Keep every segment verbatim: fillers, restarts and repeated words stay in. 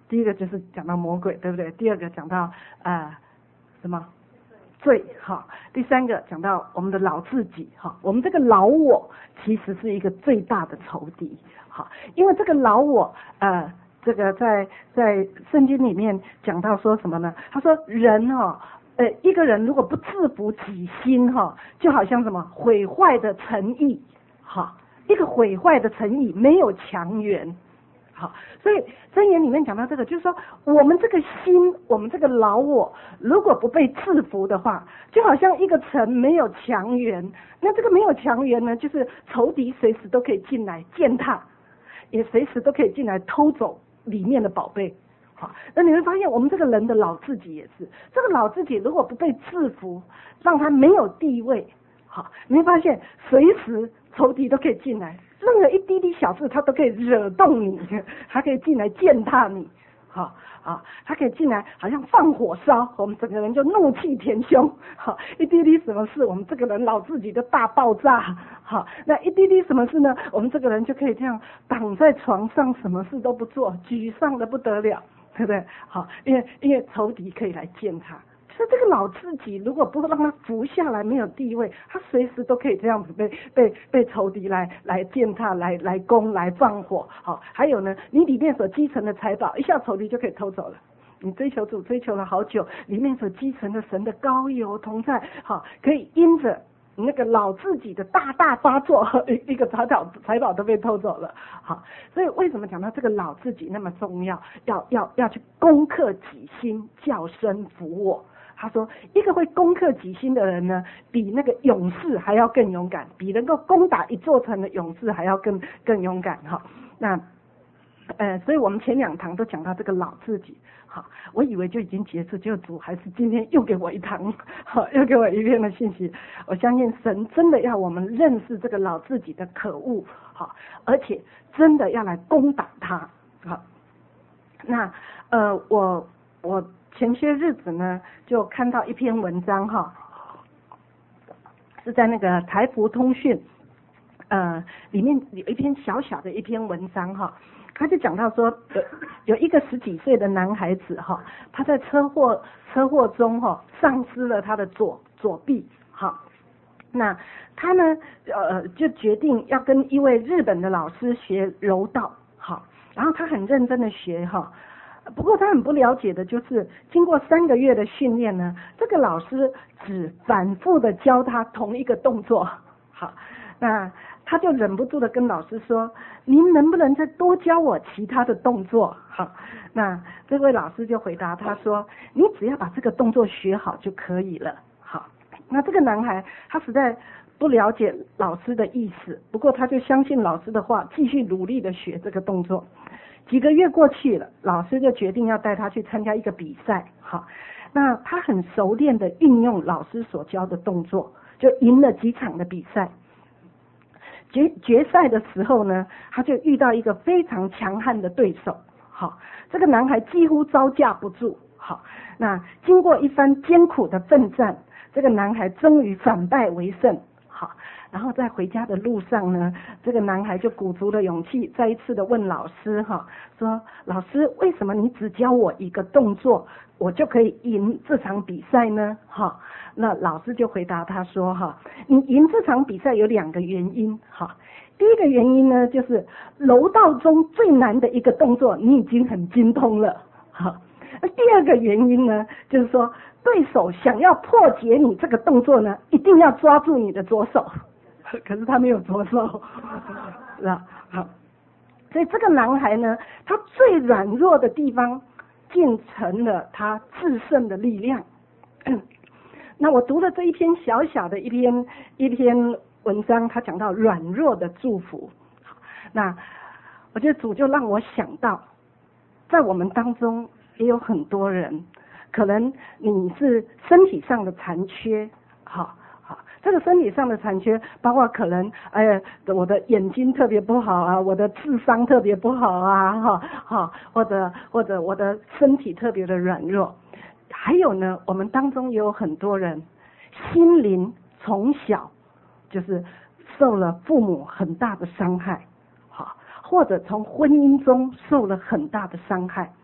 第一个就是讲到魔鬼，对不对？第二个讲到呃什么罪，哈。第三个讲到我们的老自己，哈。我们这个老我其实是一个最大的仇敌，哈。因为这个老我，呃，这个在在圣经里面讲到说什么呢？他说人哈，呃，一个人如果不自服己心，哈，就好像什么毁坏的城邑，哈，一个毁坏的城邑没有强援。好，所以箴言里面讲到这个，就是说我们这个心，我们这个老我，如果不被制服的话，就好像一个城没有墙垣。那这个没有墙垣呢，就是仇敌随时都可以进来践踏，也随时都可以进来偷走里面的宝贝。好，那你会发现我们这个人的老自己也是，这个老自己如果不被制服，让他没有地位，好，你会发现随时仇敌都可以进来。任何一滴滴小事，他都可以惹动你，他可以进来践踏你，好啊，他可以进来，好像放火烧，我们整个人就怒气填胸，好，一滴滴什么事，我们这个人老自己就大爆炸，好，那一滴滴什么事呢？我们这个人就可以这样躺在床上，什么事都不做，沮丧的不得了，对不对？好，因为因为仇敌可以来践踏。那这个老自己如果不让他服下来，没有地位，他随时都可以这样子被被被仇敌来来践踏，来来攻，来放火。好，还有呢，你里面所积存的财宝，一下仇敌就可以偷走了。你追求主追求了好久，里面所积存的神的膏油同在，好，可以因着那个老自己的大大发作，一个财宝财宝都被偷走了。好，所以为什么讲到这个老自己那么重要？要要要去攻克己心，叫身服我。他说，一个会攻克己心的人呢，比那个勇士还要更勇敢，比能够攻打一座城的勇士还要更更勇敢哈。那呃，所以我们前两堂都讲到这个老自己，好，我以为就已经结束，结果主还是今天又给我一堂，好，又给我一篇的信息。我相信神真的要我们认识这个老自己的可恶，好，而且真的要来攻打他，好。那呃，我我。前些日子呢，就看到一篇文章哈，是在那个台福通讯，呃，里面有一篇小小的一篇文章哈，他就讲到说，有有一个十几岁的男孩子哈，他在车祸车祸中哈，丧失了他的左左臂哈，那他呢，呃，就决定要跟一位日本的老师学柔道，好，然后他很认真的学哈。不过他很不了解的就是，经过三个月的训练呢，这个老师只反复的教他同一个动作，好，那他就忍不住的跟老师说：“您能不能再多教我其他的动作？”好，那这位老师就回答他说：“你只要把这个动作学好就可以了。”好，那这个男孩他实在不了解老师的意思，不过他就相信老师的话，继续努力的学这个动作。几个月过去了，老师就决定要带他去参加一个比赛。好，那他很熟练的运用老师所教的动作，就赢了几场的比赛。决决赛的时候呢，他就遇到一个非常强悍的对手。好，这个男孩几乎招架不住。好，那经过一番艰苦的奋战，这个男孩终于反败为胜。好，然后在回家的路上呢，这个男孩就鼓足了勇气，再一次的问老师哈，说老师，为什么你只教我一个动作，我就可以赢这场比赛呢？哈，那老师就回答他说哈，你赢这场比赛有两个原因哈。第一个原因呢，就是柔道中最难的一个动作，你已经很精通了。哈，第二个原因呢，就是说对手想要破解你这个动作呢，一定要抓住你的左手，可是他没有左手，是吧？好，所以这个男孩呢，他最软弱的地方，竟成了他制胜的力量。那我读了这一篇小小的一篇一篇文章，他讲到软弱的祝福。那我觉得主就让我想到，在我们当中也有很多人，可能你是身体上的残缺，好好，这个身体上的残缺，包括可能，哎，我的眼睛特别不好啊，我的智商特别不好啊，哈，哈，或者或者我的身体特别的软弱，还有呢，我们当中也有很多人，心灵从小就是受了父母很大的伤害，好，或者从婚姻中受了很大的伤害。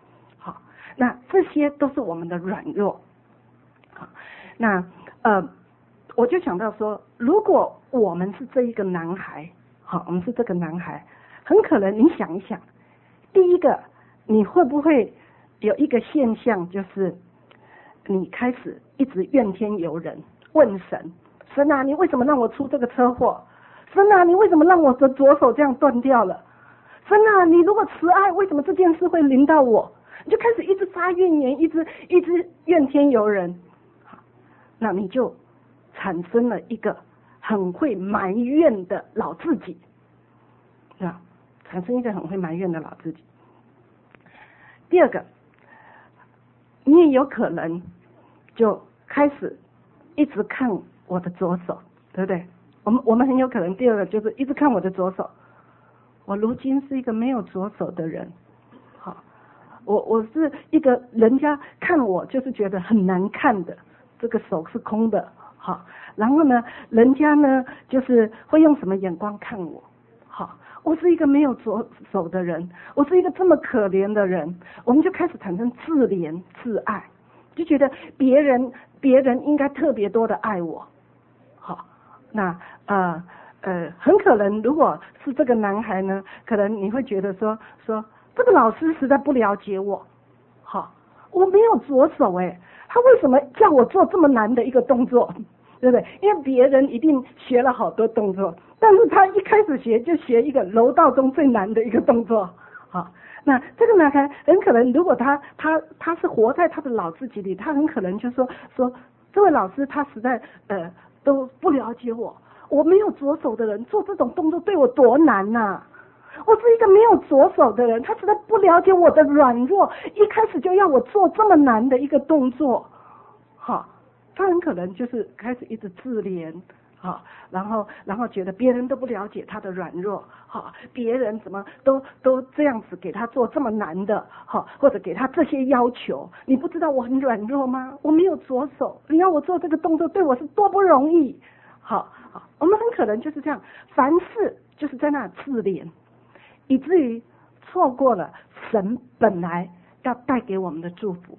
好，那这些都是我们的软弱。好，那呃，我就想到说，如果我们是这一个男孩，好，我们是这个男孩，很可能你想一想，第一个你会不会有一个现象，就是你开始一直怨天尤人，问神，神啊，你为什么让我出这个车祸？神啊，你为什么让我的左手这样断掉了？神啊，你如果慈爱，为什么这件事会临到我？你就开始一直发怨言，一直一直怨天尤人。好，那你就产生了一个很会埋怨的老自己，啊，产生一个很会埋怨的老自己。第二个，你也有可能就开始一直看我的左手，对不对？我们我们很有可能第二个就是一直看我的左手。我如今是一个没有左手的人，好，我我是一个人家看我就是觉得很难看的，这个手是空的，好，然后呢，人家呢就是会用什么眼光看我？好，我是一个没有左手的人，我是一个这么可怜的人，我们就开始产生自怜自爱，就觉得别人别人应该特别多的爱我，好，那呃呃很可能如果是这个男孩呢，可能你会觉得说说这个老师实在不了解我，好，我没有左手哎，他为什么叫我做这么难的一个动作？对不对？因为别人一定学了好多动作，但是他一开始学就学一个柔道中最难的一个动作。好，那这个男孩很可能，如果他他他是活在他的老自己里，他很可能就说说这位老师他实在呃都不了解我，我没有左手的人做这种动作对我多难呐、啊！我是一个没有左手的人，他实在不了解我的软弱，一开始就要我做这么难的一个动作。好，他很可能就是开始一直自怜，好，然后然后觉得别人都不了解他的软弱，好，别人怎么都都这样子给他做这么难的，好，或者给他这些要求，你不知道我很软弱吗？我没有左手，你要我做这个动作对我是多不容易，好，好，我们很可能就是这样，凡事就是在那自怜，以至于错过了神本来要带给我们的祝福。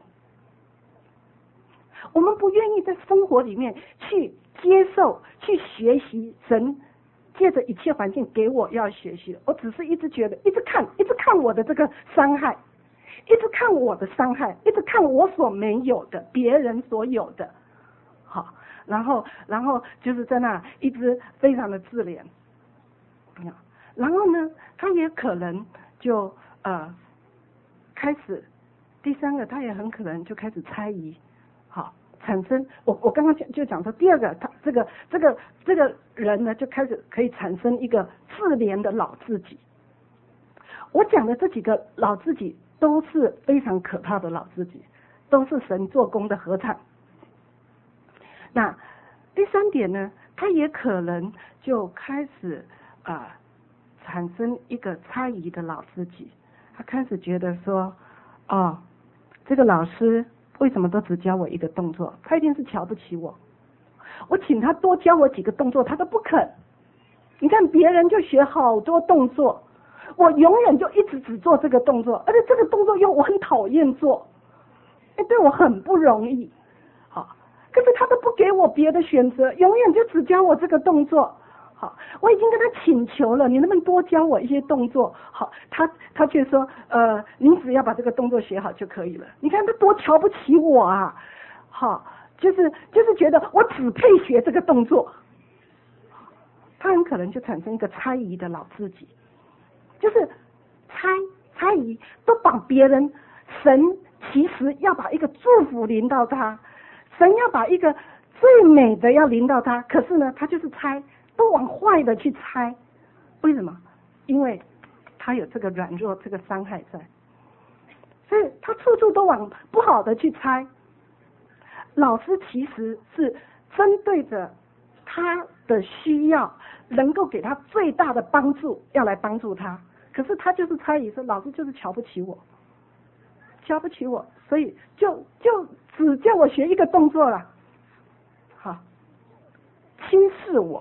我们不愿意在生活里面去接受、去学习神借着一切环境给我要学习的，我只是一直觉得，一直看，一直看我的这个伤害，一直看我的伤害，一直看我所没有的，别人所有的，好，然后，然后就是在那一直非常的自怜，然后呢，他也可能就呃开始，第三个他也很可能就开始猜疑。好，产生我我刚刚就讲说，第二个他这个这个这个人呢，就开始可以产生一个自怜的老自己。我讲的这几个老自己都是非常可怕的老自己，都是神做工的合唱。那第三点呢，他也可能就开始啊、呃、产生一个猜疑的老自己，他开始觉得说，哦，这个老师为什么都只教我一个动作？他一定是瞧不起我。我请他多教我几个动作，他都不肯。你看别人就学好多动作，我永远就一直只做这个动作，而且这个动作又我很讨厌做，哎，对我很不容易。好，可是他都不给我别的选择，永远就只教我这个动作。好，我已经跟他请求了，你能不能多教我一些动作？好，他他却说，呃，你只要把这个动作学好就可以了。你看他多瞧不起我啊！好，就是就是觉得我只配学这个动作。他很可能就产生一个猜疑的老自己，就是猜猜疑都把别人，神其实要把一个祝福临到他，神要把一个最美的要临到他，可是呢，他就是猜。都往坏的去猜，为什么？因为他有这个软弱，这个伤害在，所以他处处都往不好的去猜。老师其实是针对着他的需要，能够给他最大的帮助，要来帮助他。可是他就是猜疑说，老师就是瞧不起我，瞧不起我，所以就就只叫我学一个动作了，好，轻视我。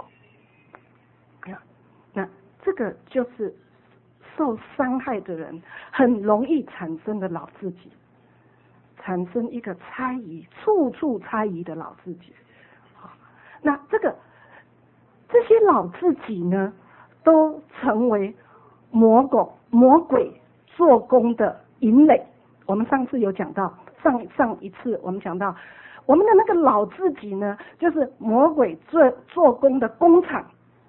那这个就是受伤害的人很容易产生的老自己。 产生一个猜疑，处处猜疑的老自己。好，那这个这些老自己呢，都成为魔鬼魔鬼做工的引垒。我们上次有讲到，上上一次我们讲到，我们的那个老自己呢，就是魔鬼做做工的工厂，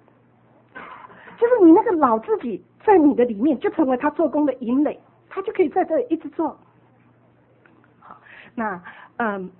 就是你那个老自己在你的里面，就成为他做工的引垒，他就可以在这里一直做。好，那嗯，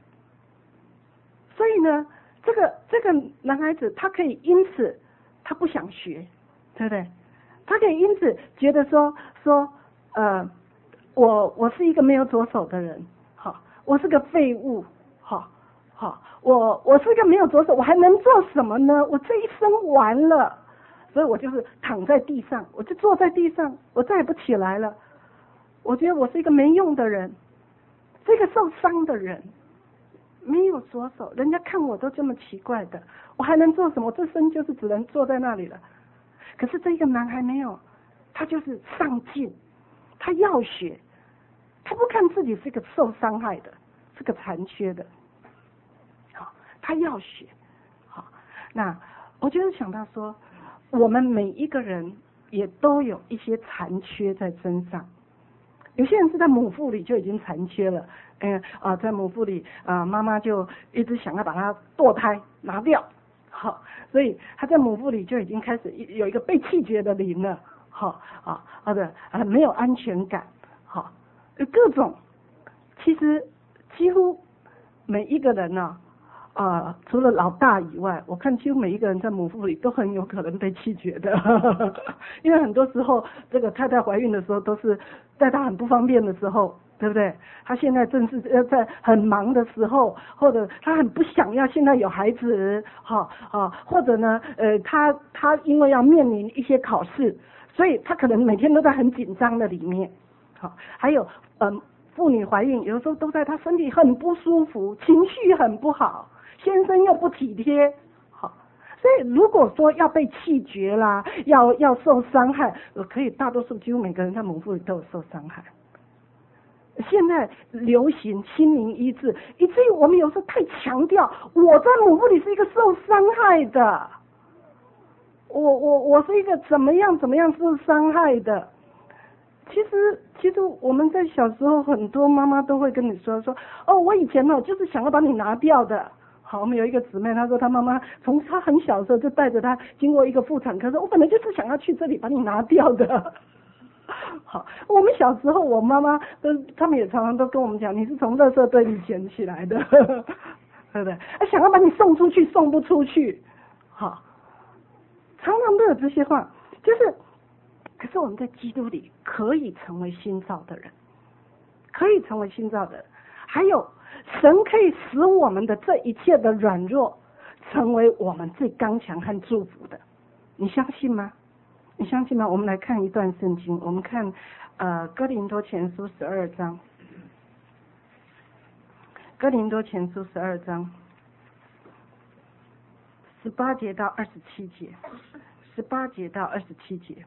所以呢，这个这个男孩子他可以因此他不想学，对不对？他可以因此觉得说说呃。我我是一个没有左手的人，好，我是个废物，好，好，我我是一个没有左手，我还能做什么呢？我这一生完了，所以我就是躺在地上，我就坐在地上，我再也不起来了。我觉得我是一个没用的人，是一个受伤的人，没有左手，人家看我都这么奇怪的，我还能做什么？我这生就是只能坐在那里了。可是这个男孩没有，他就是上进。他要学，他不看自己是个受伤害的，是个残缺的，好，他要学，好，那我就是想到说，我们每一个人也都有一些残缺在身上，有些人是在母腹里就已经残缺了，嗯啊、呃，在母腹里啊、呃，妈妈就一直想要把他堕胎拿掉，好，所以他在母腹里就已经开始有一个被弃绝的灵了。好啊，或者啊没有安全感，好，各种，其实几乎每一个人呢、啊，啊除了老大以外，我看几乎每一个人在母腹里都很有可能被弃绝的，因为很多时候这个太太怀孕的时候都是在她很不方便的时候，对不对？她现在正是呃在很忙的时候，或者她很不想要现在有孩子，好啊，或者呢呃她她因为要面临一些考试。所以她可能每天都在很紧张的里面，好，还有嗯、呃，妇女怀孕有时候都在她身体很不舒服，情绪很不好，先生又不体贴，好，所以如果说要被弃绝啦，要要受伤害，可以大多数几乎每个人在母腹里都有受伤害。现在流行心灵医治，以至于我们有时候太强调我在母腹里是一个受伤害的。我我我是一个怎么样怎么样受伤害的？其实其实我们在小时候，很多妈妈都会跟你说说，哦，我以前哦就是想要把你拿掉的。好，我们有一个姊妹，她说她妈妈从她很小的时候就带着她经过一个妇产科，说我本来就是想要去这里把你拿掉的。好，我们小时候我妈妈都他们也常常都跟我们讲，你是从垃圾堆里捡起来的，对不对？想要把你送出去，送不出去。好。常常都有这些话，就是，可是我们在基督里可以成为新造的人，可以成为新造的人，还有神可以使我们的这一切的软弱，成为我们最刚强和祝福的，你相信吗？你相信吗？我们来看一段圣经，我们看呃哥林多前书十二章，哥林多前书十二章。十八节到二十七节，十八节到二十七节。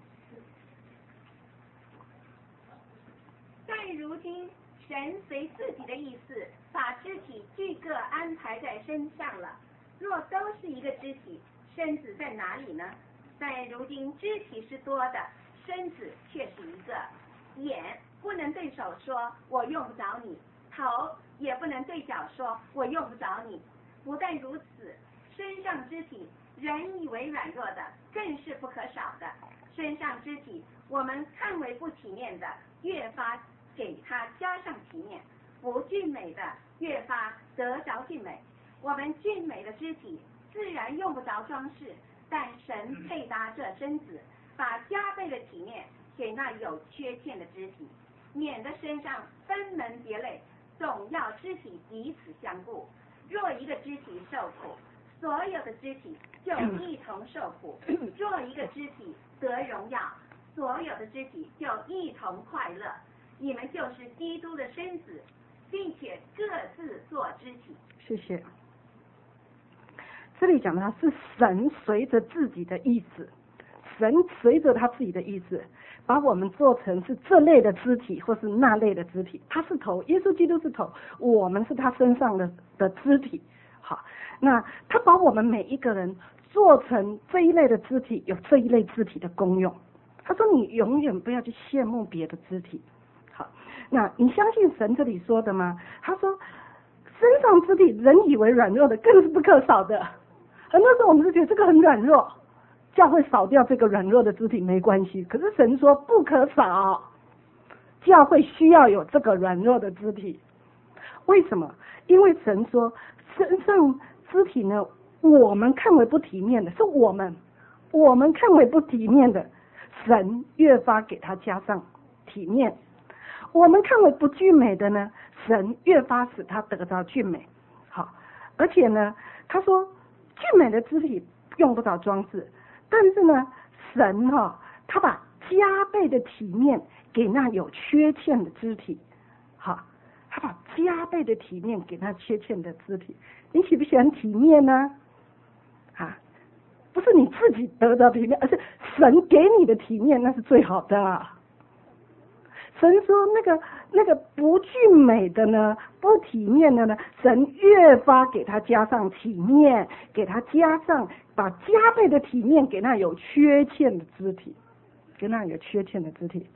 但如今神随自己的意思，把肢体俱各安排在身上了。若都是一个肢体，身子在哪里呢？但如今肢体是多的，身子却是一个。眼不能对手说我用不着你，头也不能对脚说我用不着你。不但如此，身上肢体人以为软弱的，更是不可少的。身上肢体我们看为不体面的，越发给他加上体面；不俊美的，越发得着俊美。我们俊美的肢体自然用不着装饰，但神配搭这身子，把加倍的体面给那有缺陷的肢体，免得身上分门别类，总要肢体彼此相顾。若一个肢体受苦，所有的肢体就一同受苦；若一个肢体得荣耀，所有的肢体就一同快乐。你们就是基督的身子，并且各自做肢体。 谢谢。这里讲的是神随着自己的意思，神随着他自己的意思， 把我们做成是这类的肢体或是那类的肢体。他是头，耶稣基督是头，我们是他身上的的肢体。好，那他把我们每一个人做成这一类的肢体，有这一类肢体的功用。他说你永远不要去羡慕别的肢体。好，那你相信神这里说的吗？他说身上肢体人以为软弱的更是不可少的。很多时候我们就觉得这个很软弱，教会少掉这个软弱的肢体没关系，可是神说不可少，教会需要有这个软弱的肢体。为什么？因为神说身上肢体呢，我们看为不体面的，是我们我们看为不体面的，神越发给他加上体面；我们看为不俊美的呢，神越发使他得到俊美。好，而且呢，他说俊美的肢体用不着装饰，但是呢，神哈、哦，他把加倍的体面给那有缺陷的肢体。好，他把加倍的体面给那缺陷的肢体。你喜不喜欢体面呢？啊，不是你自己得到体面，而是神给你的体面，那是最好的啊。神说那个那个不俊美的呢，不体面的呢，神越发给他加上体面，给他加上把加倍的体面给那有缺陷的肢体，给那有缺陷的肢体，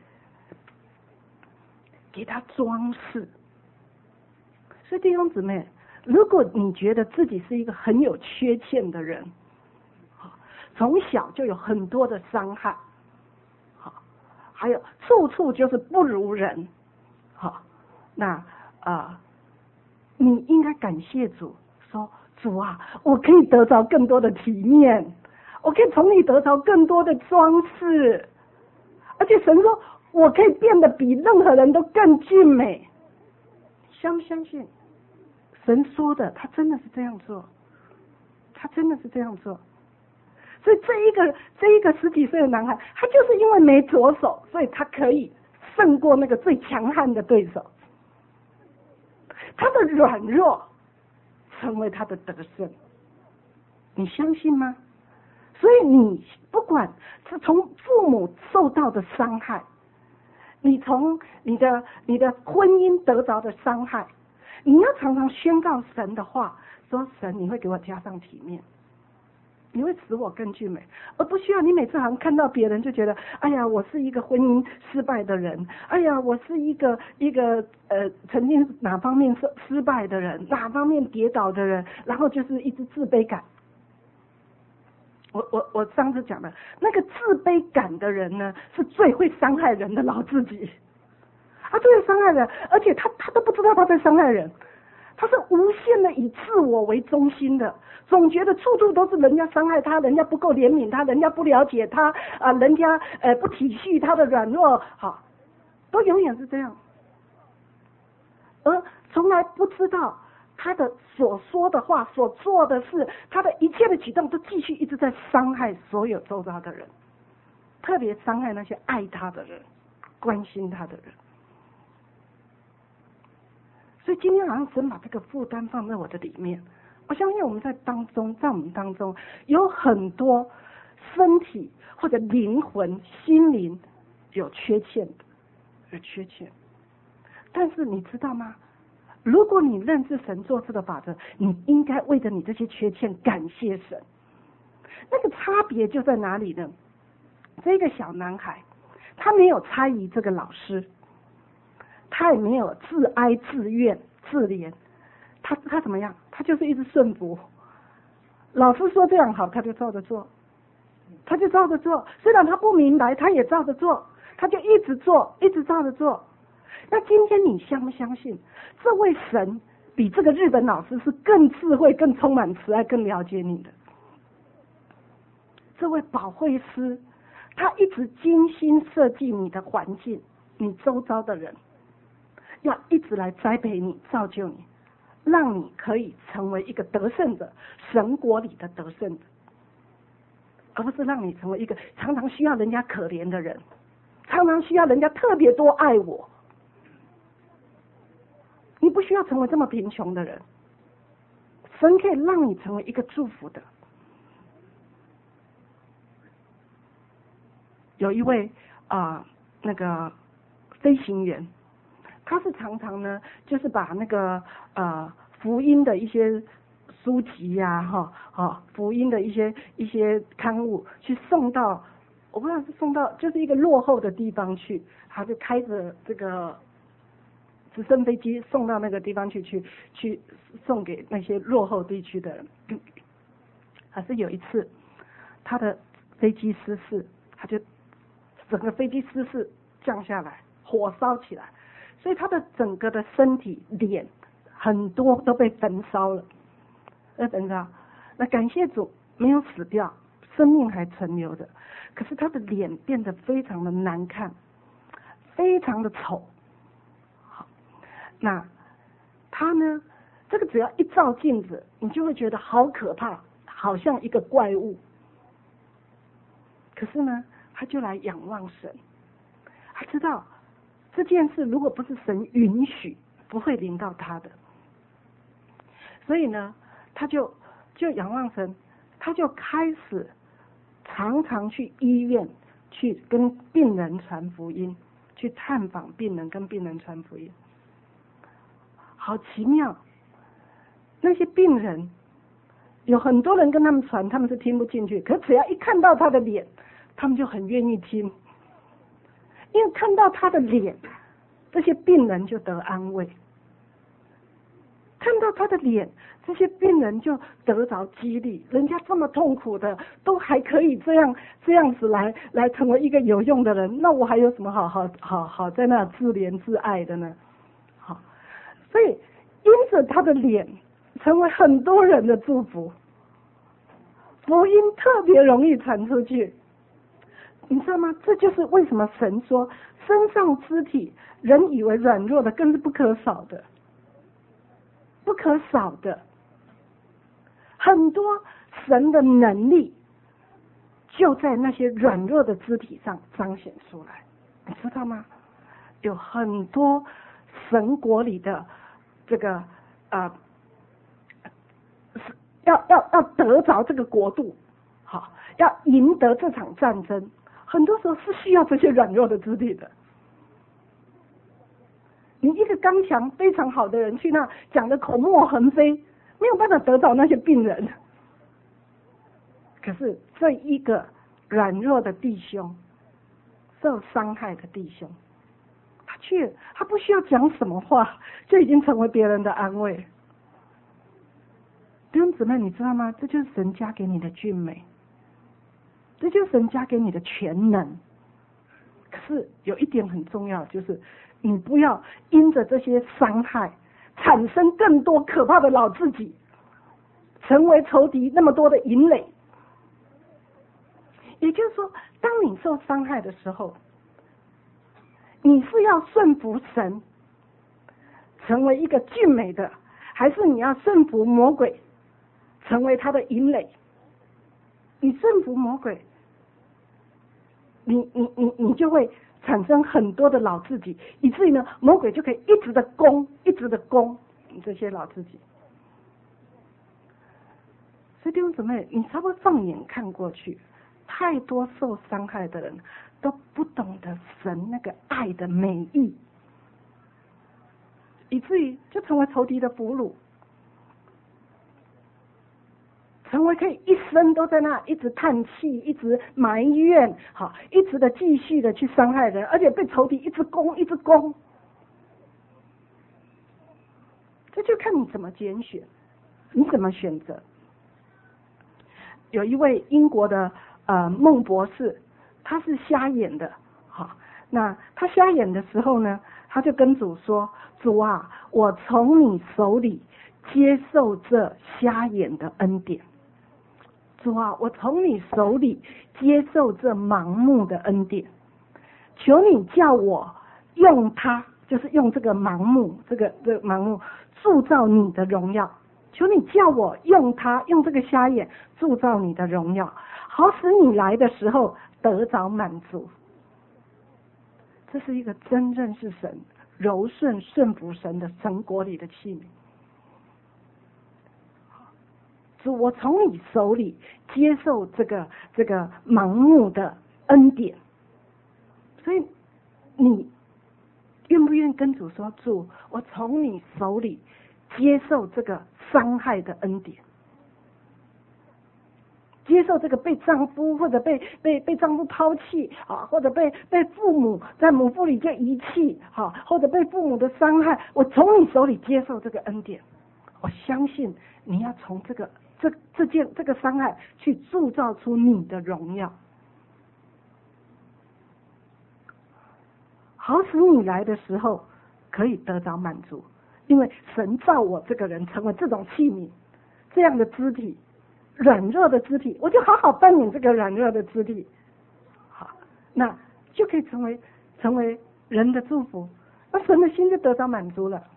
给他装饰。所以弟兄姊妹，如果你觉得自己是一个很有缺陷的人，从小就有很多的伤害，还有处处就是不如人，好，那啊、呃，你应该感谢主，说主啊，我可以得着更多的体面，我可以从你得着更多的装饰，而且神说我可以变得比任何人都更俊美。相不相信？神说的，他真的是这样做，他真的是这样做。所以这一个这一个十几岁的男孩，他就是因为没着手，所以他可以胜过那个最强悍的对手。他的软弱成为他的得胜，你相信吗？所以你不管是从父母受到的伤害，你从你的你的婚姻得着的伤害，你要常常宣告神的话，说神你会给我加上体面，你会使我更俊美，而不需要你每次好像看到别人就觉得，哎呀，我是一个婚姻失败的人，哎呀，我是一个一个呃曾经哪方面失失败的人，哪方面跌倒的人，然后就是一直自卑感。我我我上次讲的那个自卑感的人呢，是最会伤害人的老自己，他最会伤害人，而且他他都不知道他在伤害人。他是无限的以自我为中心的，总觉得处处都是人家伤害他，人家不够怜悯他，人家不了解他啊、呃，人家呃不体恤他的软弱，好，都永远是这样，而从来不知道他的所说的话、所做的事，他的一切的举动都继续一直在伤害所有周遭的人，特别伤害那些爱他的人、关心他的人。所以今天好像神把这个负担放在我的里面，我相信我们在当中，在我们当中有很多身体或者灵魂、心灵有缺陷的，有缺陷。但是你知道吗？如果你认识神做事的法则，你应该为着你这些缺陷感谢神。那个差别就在哪里呢？这个小男孩，他没有猜疑这个老师。他也没有自哀自怨自怜，他他怎么样？他就是一直顺服。老师说这样好，他就照着做，他就照着做。虽然他不明白，他也照着做，他就一直做，一直照着做。那今天你相不相信，这位神比这个日本老师是更智慧、更充满慈爱、更了解你的？这位保惠师，他一直精心设计你的环境，你周遭的人。要一直来栽培你、造就你，让你可以成为一个得胜者，神国里的得胜者，而不是让你成为一个常常需要人家可怜的人，常常需要人家特别多爱我。你不需要成为这么贫穷的人，神可以让你成为一个祝福的。有一位啊、呃、 那个飞行员，他是常常呢，就是把那个呃福音的一些书籍呀、啊，哈，哈，福音的一些一些刊物去送到，我不知道是送到就是一个落后的地方去，他就开着这个直升飞机送到那个地方去，去去送给那些落后地区的人。可是有一次，他的飞机失事，他就整个飞机失事降下来，火烧起来，所以他的整个的身体脸很多都被焚烧了。被焚烧，那感谢主没有死掉，生命还存留着。可是他的脸变得非常的难看，非常的丑。好，那他呢？这个只要一照镜子，你就会觉得好可怕，好像一个怪物。可是呢，他就来仰望神，他知道这件事如果不是神允许，不会临到他的。所以呢，他就就仰望神，他就开始常常去医院去跟病人传福音，去探访病人，跟病人传福音。好奇妙，那些病人有很多人跟他们传，他们是听不进去，可只要一看到他的脸，他们就很愿意听，因为看到他的脸，这些病人就得安慰。看到他的脸，这些病人就得着激励，人家这么痛苦的，都还可以这样这样子来来成为一个有用的人，那我还有什么好好好好在那自怜自爱的呢？好，所以因着他的脸，成为很多人的祝福，福音特别容易传出去，你知道吗？这就是为什么神说身上肢体，人以为软弱的，更是不可少的。不可少的，很多神的能力就在那些软弱的肢体上彰显出来，你知道吗？有很多神国里的这个呃，要要要得着这个国度，好，要赢得这场战争，很多时候是需要这些软弱的肢体的。你一个刚强非常好的人去那讲的口沫横飞，没有办法得到那些病人。可是这一个软弱的弟兄，受伤害的弟兄，他去他不需要讲什么话，就已经成为别人的安慰。弟兄姊妹，你知道吗？这就是神加给你的俊美，这就是神加给你的全能。可是有一点很重要，就是你不要因着这些伤害产生更多可怕的老自己，成为仇敌那么多的营垒。也就是说，当你受伤害的时候，你是要顺服神，成为一个俊美的，还是你要顺服魔鬼，成为他的营垒？你顺服魔鬼，你你你你就会产生很多的老自己，以至于呢，魔鬼就可以一直的攻，一直的攻你这些老自己。所以弟兄姊妹，你稍微放眼看过去，太多受伤害的人都不懂得神那个爱的美意，以至于就成为仇敌的俘虏，成为可以一生都在那一直叹气，一直埋怨，好，一直的继续的去伤害人，而且被仇敌一直攻，一直攻。这就看你怎么拣选，你怎么选择。有一位英国的呃孟博士，他是瞎眼的，好，那他瞎眼的时候呢，他就跟主说：“主啊，我从你手里接受这瞎眼的恩典。主啊，我从你手里接受这盲目的恩典，求你叫我用它，就是用这个盲目，这个这个盲目铸造你的荣耀。求你叫我用它，用这个瞎眼铸造你的荣耀，好使你来的时候得着满足。”这是一个真正是神柔顺顺服神的神国里的器皿。主，我从你手里接受这个这个盲目的恩典。所以你愿不愿意跟主说，主，我从你手里接受这个伤害的恩典，接受这个被丈夫或者被被被丈夫抛弃啊，或者被被父母在母腹里就遗弃啊，或者被父母的伤害，我从你手里接受这个恩典。我相信你要从这个这这件这个伤害去铸造出你的荣耀，好使你来的时候可以得着满足。因为神造我这个人成为这种器皿，这样的肢体，软弱的肢体，我就好好扮演这个软弱的肢体，好，那就可以成为成为人的祝福，那神的心就得到满足了。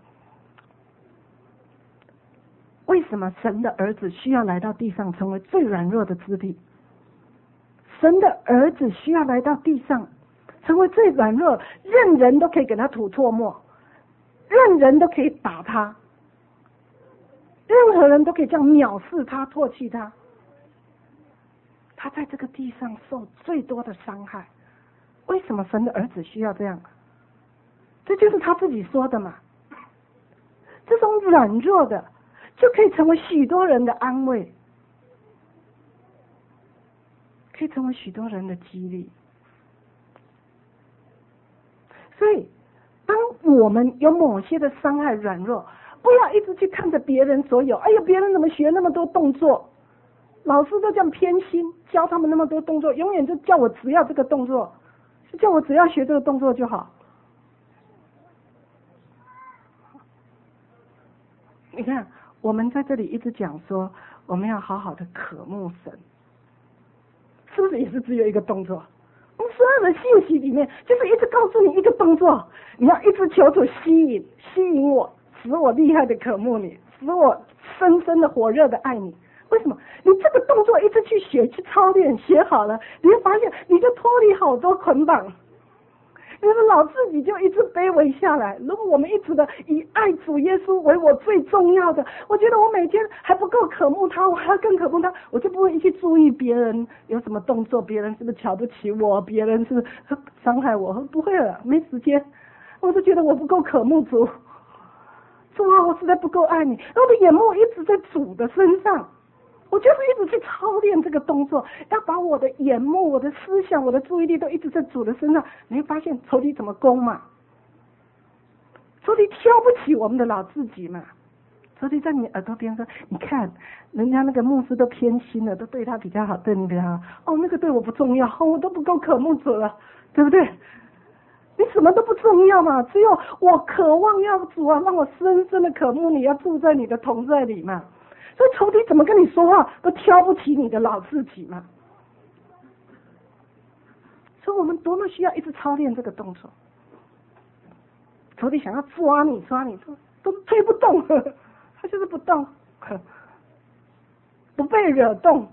为什么神的儿子需要来到地上成为最软弱的肢体？神的儿子需要来到地上成为最软弱，任人都可以给他吐唾沫，任人都可以打他，任何人都可以这样藐视他、唾弃他。他在这个地上受最多的伤害。为什么神的儿子需要这样？这就是他自己说的嘛。这种软弱的就可以成为许多人的安慰，可以成为许多人的激励。所以当我们有某些的伤害软弱，不要一直去看着别人所有，哎呀，别人怎么学那么多动作，老师都这样偏心，教他们那么多动作，永远就叫我只要这个动作，就叫我只要学这个动作就好。你看我们在这里一直讲说我们要好好的渴慕神，是不是也是只有一个动作？我们所有的信息里面就是一直告诉你一个动作，你要一直求主吸引吸引我，使我厉害的渴慕你，使我深深的火热的爱你。为什么？你这个动作一直去学去操练，学好了，你会发现你就脱离好多捆绑，你的老自己就一直卑微下来。如果我们一直的以爱主耶稣为我最重要的，我觉得我每天还不够渴慕他，我还要更渴慕他，我就不会去注意别人有什么动作，别人是不是瞧不起我，别人是不是伤害我，不会了，没时间。我就觉得我不够渴慕主，主啊，我实在不够爱你，我的眼目一直在主的身上，我就是一直去操练这个动作，要把我的眼目、我的思想、我的注意力都一直在主的身上。你会发现仇敌怎么攻嘛？仇敌挑不起我们的老自己嘛。仇敌在你耳朵边说：“你看，人家那个牧师都偏心了，都对他比较好，对你比较好。哦，那个对我不重要，哦，我都不够渴慕主了，对不对？你什么都不重要嘛，只有我渴望要主啊，让我深深的渴慕你，要住在你的同在里嘛。”所以仇敌怎么跟你说话都挑不起你的老自己嘛。所以我们多么需要一直操练这个动作。仇敌想要抓你抓你都都推不动，他就是不动，不被惹动。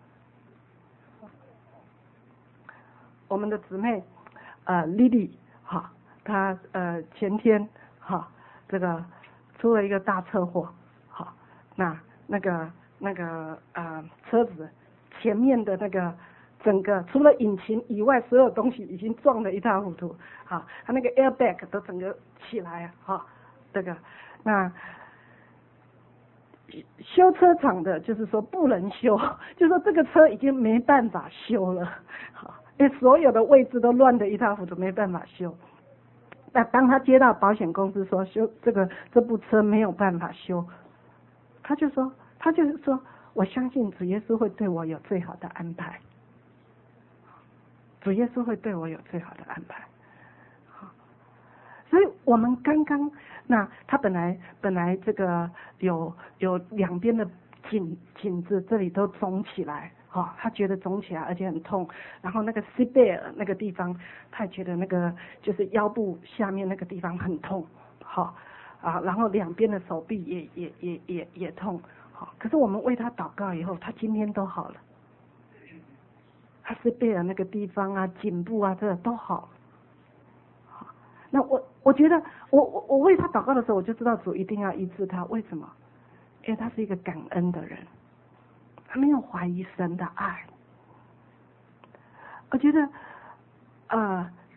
我们的姊妹呃 Lily 哈，她呃前天哈这个出了一个大车祸，好，那那个那个呃车子前面的那个整个除了引擎以外，所有东西已经撞得一塌糊涂，好，它那个 airbag 都整个起来啊，哈，这个那修车厂的就是说不能修，就说这个车已经没办法修了，好，因为所有的位置都乱得一塌糊涂，没办法修。那当他接到保险公司说修这个这部车没有办法修，他就说他就是说我相信主耶稣会对我有最好的安排，主耶稣会对我有最好的安排。所以我们刚刚那他本来本来这个有有两边的颈颈子这里都肿起来，哈、哦，他觉得肿起来而且很痛，然后那个 C 贝尔那个地方，他也觉得那个就是腰部下面那个地方很痛，好、哦、啊，然后两边的手臂也也也也也痛，好、哦，可是我们为他祷告以后，他今天都好了，他 C 贝尔那个地方啊，颈部啊，这个都好了。那我我觉得我我我为他祷告的时候，我就知道主一定要医治他。为什么？因为他是一个感恩的人，他没有怀疑神的爱。我觉得，呃，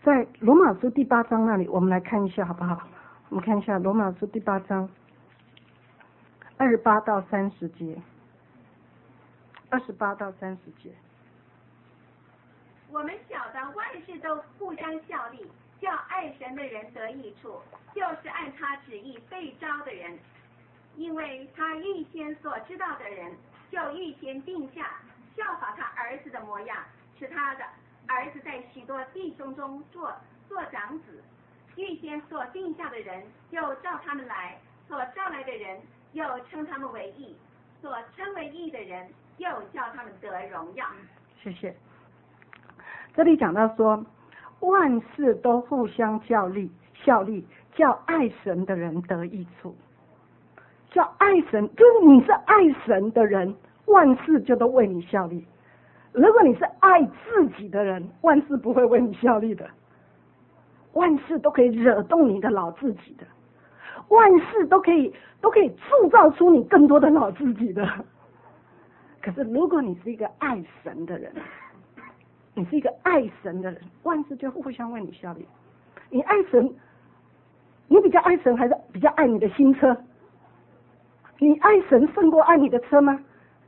在罗马书第八章那里，我们来看一下好不好？我们看一下罗马书第八章二十八到三十节，二十八到三十节。 我们晓得万事都互相效力，叫爱神的人得益处，就是按他旨意被招的人。因为他预先所知道的人，就预先定下效法他儿子的模样，使他的儿子在许多弟兄中做做长子。预先所定下的人，又召他们来；所召来的人，又称他们为义；所称为义的人，又叫他们得荣耀。 谢谢。这里讲到说，万事都互相效力，效力叫爱神的人得益处。叫爱神，就是你是爱神的人，万事就都为你效力。如果你是爱自己的人，万事不会为你效力的。万事都可以惹动你的老自己的，万事都可以都可以铸造出你更多的老自己的。可是如果你是一个爱神的人，你是一个爱神的人，万事就互相为你效力。你爱神，你比较爱神还是比较爱你的新车？你爱神胜过爱你的车吗？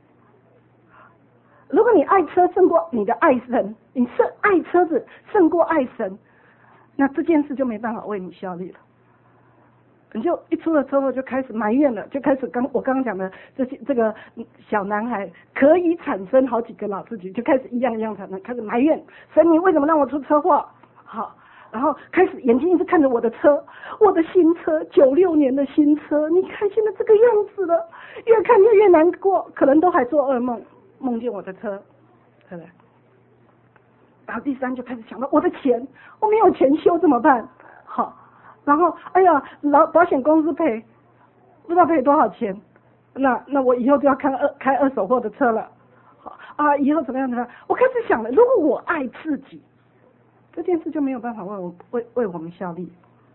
如果你爱车胜过你的爱神，你是爱车子胜过爱神，那这件事就没办法为你效力了。你就一出了车祸就开始埋怨了，就开始刚我刚刚讲的这些这个小男孩可以产生好几个老自己，就开始一样一样产生，开始埋怨神，你为什么让我出车祸？好，然后开始眼睛一直看着我的车，我的新车，九六年的新车，你看现在这个样子了，越看就越难过，可能都还做噩梦，梦见我的车，对不对？然后第三就开始想到我的钱，我没有钱修怎么办？好，然后哎呀，老保险公司赔，不知道赔多少钱，那那我以后就要开二开二手货的车了，好啊，以后怎么样怎么样？我开始想了，如果我爱自己，这件事就没有办法为我为为我们效力。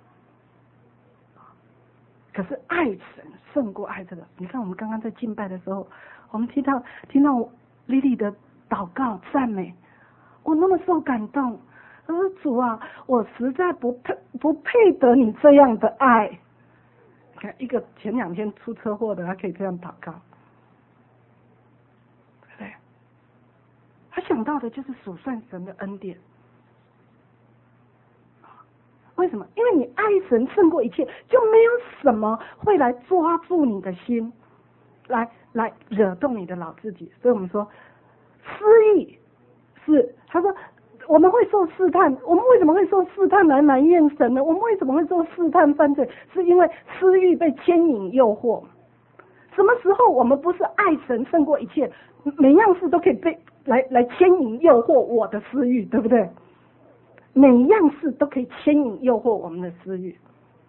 可是爱神胜过爱这个。你看我们刚刚在敬拜的时候，我们听到听到莉莉的祷告赞美，我那么受感动。他说主啊，我实在不配不配得你这样的爱。你看一个前两天出车祸的，他可以这样祷告，对不对？他想到的就是数算神的恩典。为什么？因为你爱神胜过一切，就没有什么会来抓住你的心，来来惹动你的老自己。所以我们说，私欲是他说我们会受试探，我们为什么会受试探来埋怨神呢？我们为什么会受试探犯罪？是因为私欲被牵引诱惑。什么时候我们不是爱神胜过一切，每样事都可以被来来牵引诱惑我的私欲，对不对？每样事都可以牵引诱惑我们的私欲。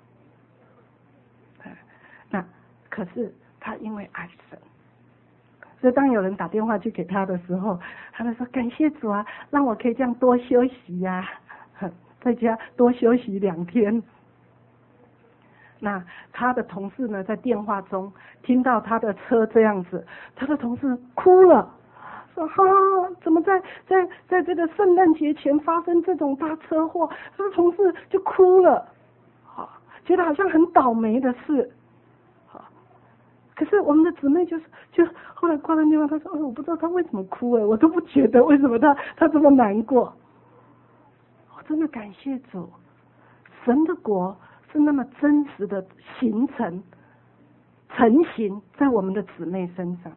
那可是他因为爱神，所以当有人打电话去给他的时候，他就说感谢主啊，让我可以这样多休息呀、啊，在家多休息两天。那他的同事呢，在电话中听到他的车这样子，他的同事哭了，说哈、啊，怎么在在在这个圣诞节前发生这种大车祸？他的同事就哭了，好，觉得好像很倒霉的事。可是我们的姊妹就是就后来挂了电话，她说：“哦，我不知道她为什么哭哎，我都不觉得为什么她她这么难过。”我真的感谢主，神的国是那么真实的形成、成型在我们的姊妹身上。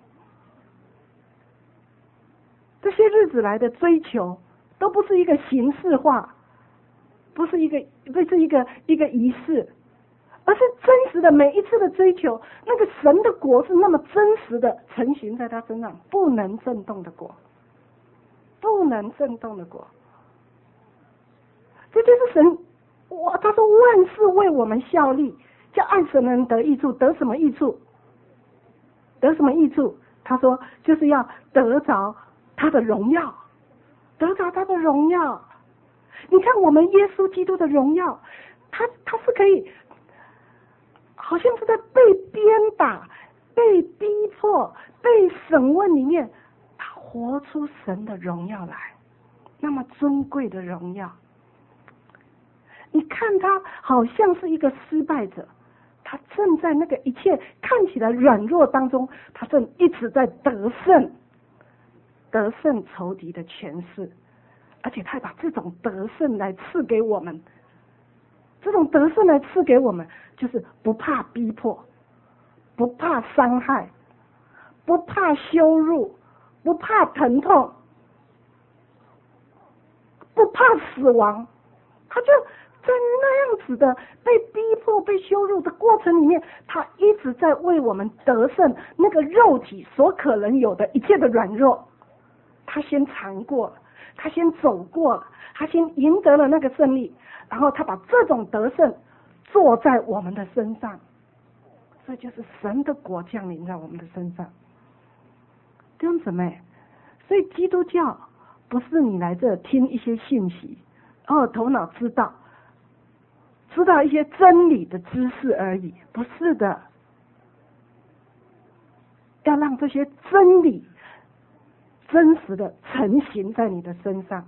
这些日子来的追求，都不是一个形式化，不是一个不是一个一个仪式。而是真实的每一次的追求，那个神的国是那么真实的成型在他身上，不能震动的国，不能震动的国。这就是神，哇！他说万事为我们效力，叫爱神的人得益处。得什么益处？得什么益处？他说就是要得着他的荣耀，得着他的荣耀。你看我们耶稣基督的荣耀，他他是可以。好像是在被鞭打、被逼迫、被审问里面，他活出神的荣耀来，那么尊贵的荣耀。 你看他好像是一个失败者，他正在那个一切看起来软弱当中，他正一直在得胜，得胜仇敌的权势，而且他把这种得胜来赐给我们，这种得胜来赐给我们，就是不怕逼迫，不怕伤害，不怕羞辱，不怕疼痛，不怕死亡。他就在那样子的被逼迫被羞辱的过程里面，他一直在为我们得胜那个肉体所可能有的一切的软弱，他先尝过了，他先走过了，他先赢得了那个胜利，然后他把这种得胜坐在我们的身上，这就是神的国降临在我们的身上。弟兄姊妹，所以基督教不是你来这听一些信息，然后头脑知道知道一些真理的知识而已，不是的，要让这些真理真实的成型在你的身上。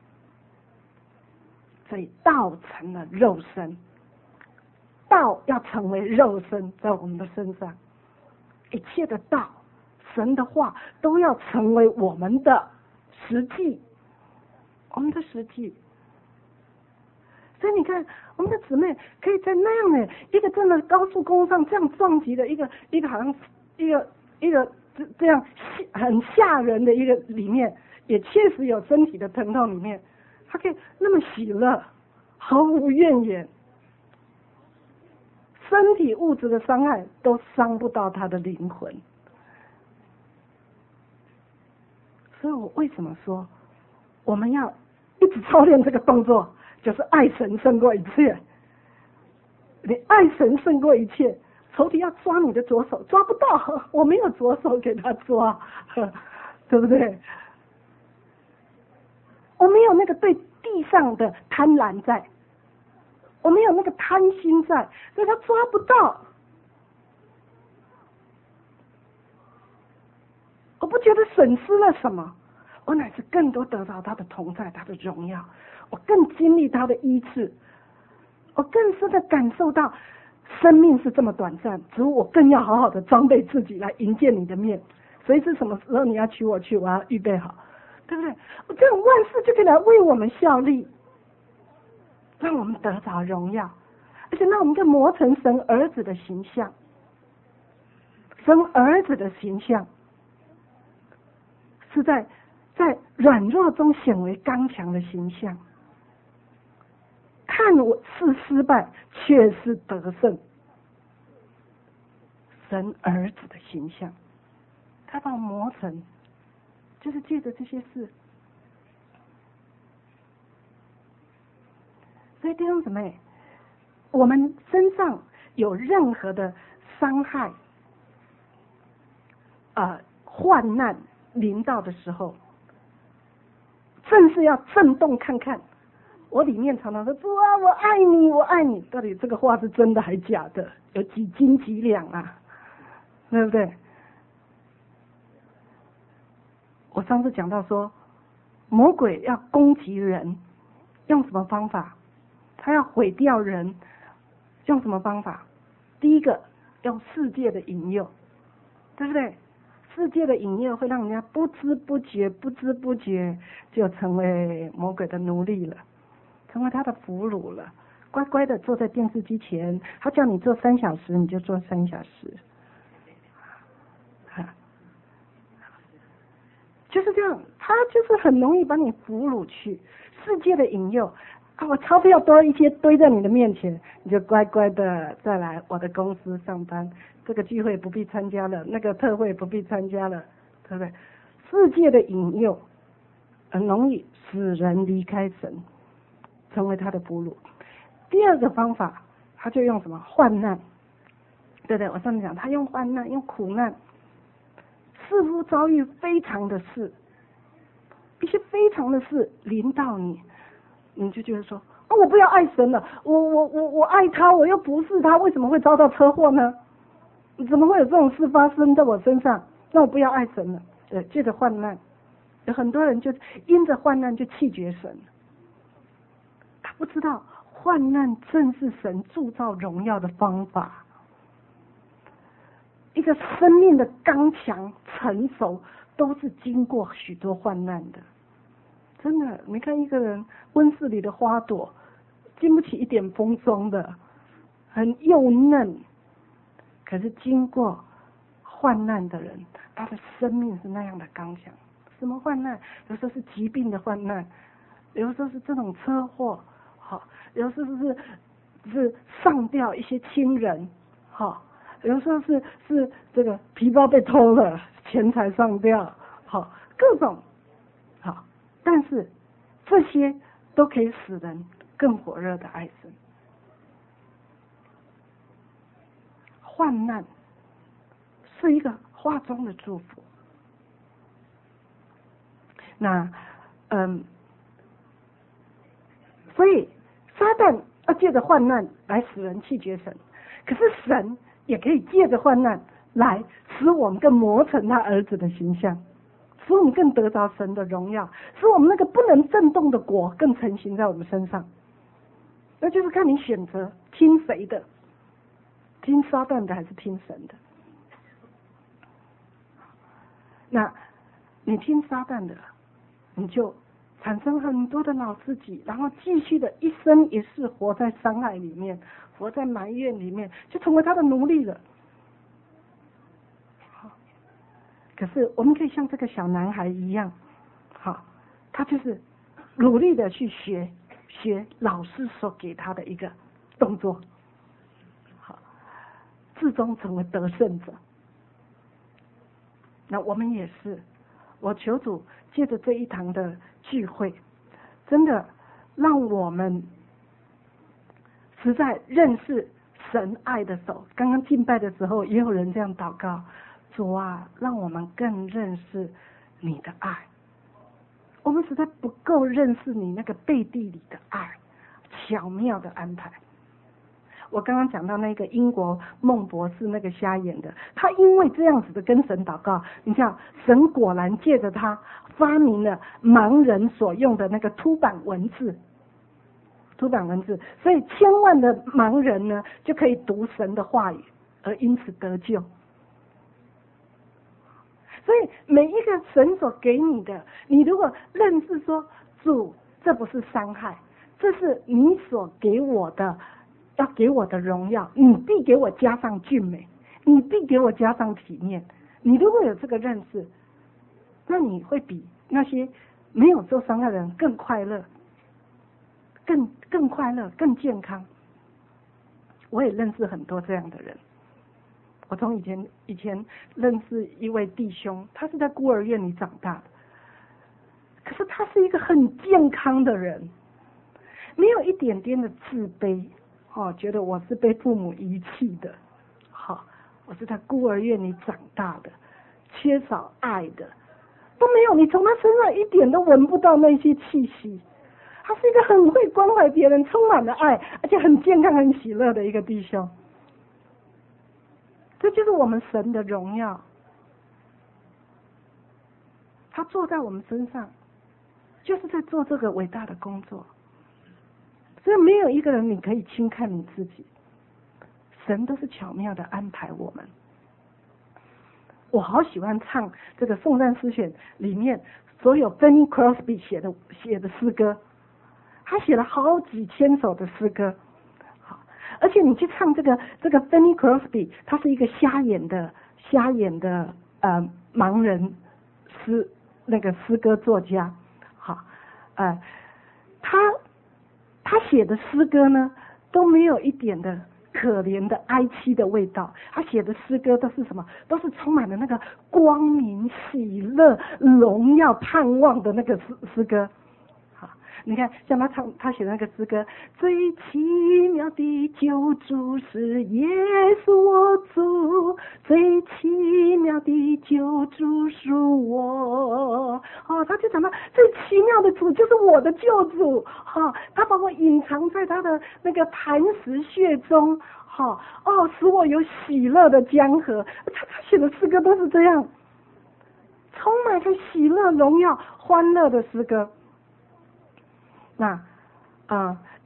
所以道成了肉身，道要成为肉身在我们的身上，一切的道神的话都要成为我们的实际，我们的实际。所以你看，我们的姊妹可以在那样的一个真的高速公路上这样撞击的一个一个好像一个一个这这样很吓人的一个里面，也确实有身体的疼痛里面，他可以那么喜乐，毫无怨言，身体物质的伤害都伤不到他的灵魂。所以我为什么说我们要一直操练这个动作，就是爱神胜过一切。你爱神胜过一切，仇敌要抓你的左手抓不到，我没有左手给他抓，对不对？我没有那个对地上的贪婪在，我没有那个贪心在，所以他抓不到。我不觉得损失了什么，我乃是更多得到他的同在，他的荣耀，我更经历他的医治，我更深的感受到生命是这么短暂，只有我更要好好的装备自己来迎接你的面，随时什么时候你要娶我去，我要预备好，对不对？我这种万事就可以来为我们效力，让我们得着荣耀，而且让我们更磨成神儿子的形象，神儿子的形象是在在软弱中显为刚强的形象，看我是失败却是得胜，神儿子的形象，他把我磨成，就是借着这些事。所以弟兄姊妹，我们身上有任何的伤害、呃患难临到的时候，正是要震动看看。我里面常常说，主啊，我爱你，我爱你，到底这个话是真的还假的？有几斤几两啊？对不对？我上次讲到说，魔鬼要攻击人，用什么方法？他要毁掉人，用什么方法？第一个，用世界的引诱，对不对？世界的引诱会让人家不知不觉、不知不觉就成为魔鬼的奴隶了，成为他的俘虏了。乖乖的坐在电视机前，他叫你做三小时，你就做三小时，啊，就是这样。他就是很容易把你俘虏去世界的引诱啊！我钞票多一些堆在你的面前，你就乖乖的再来我的公司上班。这个聚会不必参加了，那个特会不必参加了，对不对？世界的引诱很容易使人离开神，成为他的俘虏。第二个方法，他就用什么患难，对不对？我上次讲，他用患难，用苦难，似乎遭遇非常的事，一些非常的事临到你，你就觉得说，哦，我不要爱神了，我我我我爱他，我又不是他，为什么会遭到车祸呢？怎么会有这种事发生在我身上？那我不要爱神了。对，借着患难，有很多人就因着患难就弃绝神，他不知道患难正是神铸造荣耀的方法。一个生命的刚强成熟，都是经过许多患难的。真的，你看一个人温室里的花朵，经不起一点风霜的，很幼嫩，可是经过患难的人，他的生命是那样的刚强。什么患难？有时候是疾病的患难，有时候是这种车祸，好，有时候是是上吊一些亲人，好，有时候是是这个皮包被偷了，钱财上吊，好，各种好，但是这些都可以使人更火热的爱神。患难是一个化中的祝福。那嗯，所以撒旦要借着患难来使人弃绝神，可是神也可以借着患难来使我们更磨成他儿子的形象，使我们更得着神的荣耀，使我们那个不能震动的国更成型在我们身上。那就是看你选择听谁的，听撒旦的还是听神的。那你听撒旦的，你就产生很多的老自己，然后继续的一生也是活在伤害里面，活在埋怨里面，就成为他的奴隶了。可是我们可以像这个小男孩一样，好，他就是努力的去学学老师所给他的一个动作，好，最终成为得胜者。那我们也是，我求主借着这一堂的聚会，真的让我们实在认识神爱的手。刚刚敬拜的时候也有人这样祷告，主啊，让我们更认识你的爱。我们实在不够认识你那个背地里的爱，巧妙的安排。我刚刚讲到那个英国孟博士那个瞎眼的，他因为这样子的跟神祷告，你看神果然借着他发明了盲人所用的那个凸版文字，凸版文字，所以千万的盲人呢就可以读神的话语，而因此得救。所以每一个神所给你的，你如果认识说，主，这不是伤害，这是你所给我的，要给我的荣耀，你必给我加上俊美，你必给我加上体面。你如果有这个认识，那你会比那些没有受伤害的人更快乐，更更快乐，更健康。我也认识很多这样的人。我从以前以前认识一位弟兄，他是在孤儿院里长大的，可是他是一个很健康的人，没有一点点的自卑，哦，觉得我是被父母遗弃的，好、哦，我是在孤儿院里长大的，缺少爱的都没有，你从他身上一点都闻不到那些气息。他是一个很会关怀别人，充满了爱，而且很健康、很喜乐的一个弟兄。这就是我们神的荣耀，他坐在我们身上，就是在做这个伟大的工作。所以没有一个人你可以轻看你自己，神都是巧妙的安排我们。我好喜欢唱这个颂赞诗选里面所有 Fanny Crosby 写的写的诗歌，他写了好几千首的诗歌。而且你去唱这个这个 Fanny Crosby， 他是一个瞎眼的瞎眼的呃盲人诗那个诗歌作家，好，呃，他他写的诗歌呢都没有一点的可怜的哀戚的味道，他写的诗歌都是什么？都是充满了那个光明、喜乐、荣耀、盼望的那个诗诗歌。你看，像他唱他写的那个诗歌，最奇妙的救主是耶稣我主，最奇妙的救主是我。哦，他就讲到最奇妙的主就是我的救主，哈、哦，他把我隐藏在他的那个磐石穴中，哈、哦，哦，使我有喜乐的江河。他他写的诗歌都是这样，充满着喜乐、荣耀、欢乐的诗歌。那啊、呃，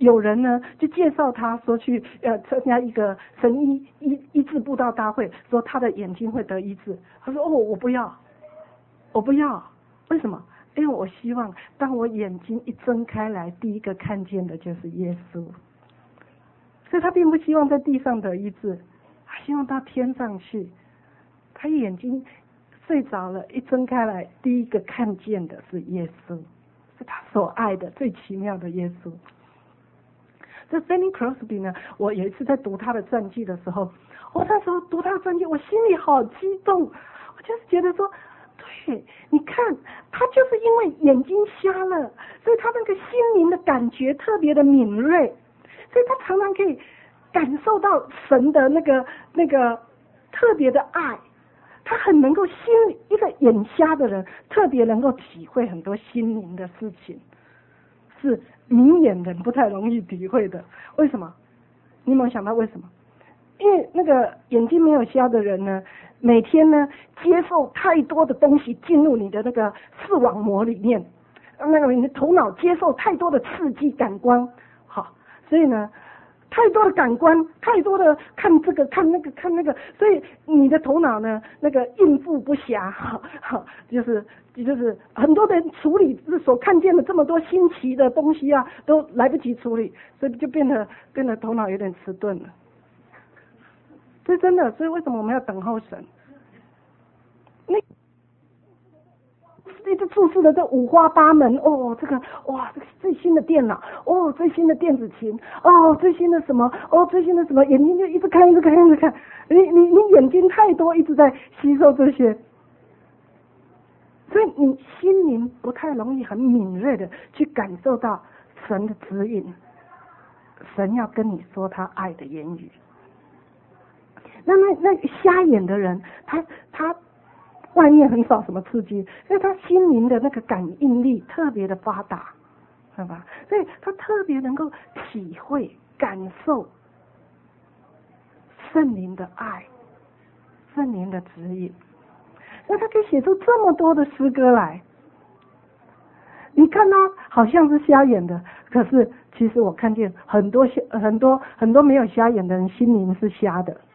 有人呢就介绍他说去呃参加一个神医医医治布道大会，说他的眼睛会得医治。他说哦，我不要，我不要，为什么？因为我希望当我眼睛一睁开来，第一个看见的就是耶稣。所以他并不希望在地上得医治，他希望到天上去。他眼睛睡着了，一睁开来，第一个看见的是耶稣，是他所爱的最奇妙的耶稣。这 Fanny Crosby 呢，我有一次在读他的传记的时候，我那时候读他的传记，我心里好激动，我就是觉得说，对，你看他就是因为眼睛瞎了，所以他那个心灵的感觉特别的敏锐，所以他常常可以感受到神的那个那个特别的爱。他很能够心一个眼瞎的人特别能够体会很多心灵的事情，是明眼人不太容易体会的。为什么？你有没有想到为什么？因为那个眼睛没有瞎的人呢，每天呢接受太多的东西进入你的那个视网膜里面，那个你的头脑接受太多的刺激感官，好，所以呢太多的感官，太多的看这个看那个看那个，所以你的头脑呢那个应付不暇，哈哈，就是就是很多人处理所看见的这么多新奇的东西啊，都来不及处理，所以就变得变得头脑有点迟钝了。这真的，所以为什么我们要等候神？那一直注视的这五花八门哦，这个哇，这个最新的电脑哦，最新的电子琴哦，最新的什么哦，最新的什么，眼睛就一直看，一直看，一直看。你你你眼睛太多，一直在吸收这些，所以你心灵不太容易很敏锐的去感受到神的指引，神要跟你说他爱的言语。那那那瞎眼的人，他他外面很少什么刺激，所以他心灵的那个感应力特别的发达，是吧？所以他特别能够体会感受圣灵的爱，圣灵的指引，所以他可以写出这么多的诗歌来。你看他好像是瞎眼的，可是其实我看见很多很多很多没有瞎眼的人心灵是瞎的，